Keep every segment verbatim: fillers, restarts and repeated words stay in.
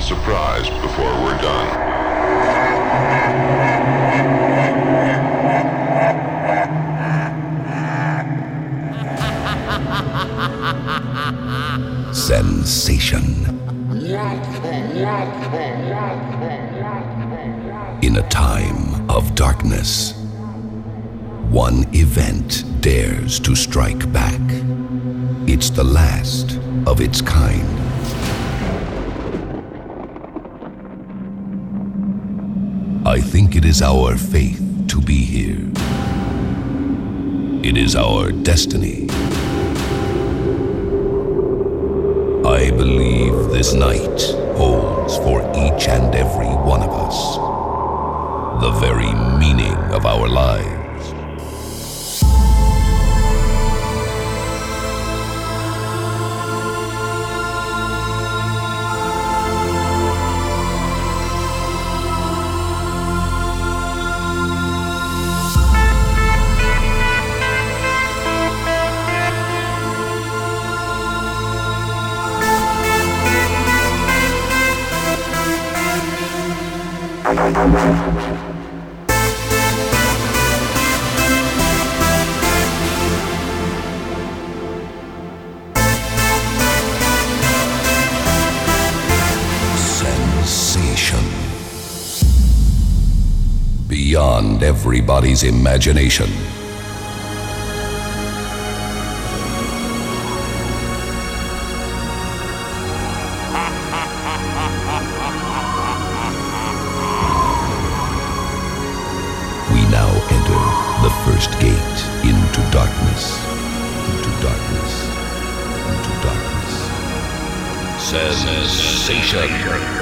surprised before we're done. Sensation. In a time of darkness, one event dares to strike back. It's the last of its kind. I think it is our faith to be here. It is our destiny. I believe this night holds for each and every one of us the very meaning of our lives. Sensation. Beyond everybody's imagination. The first gate into darkness, into darkness, into darkness. Sensation.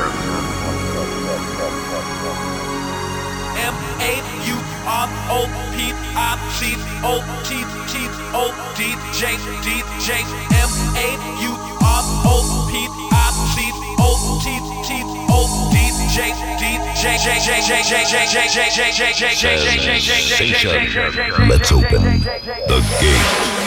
M A U R O P I C O T T O D J D J M A U R O P I C O T T O D J D J J J J J J J J J J J J J J J J J J. Let's open the gate.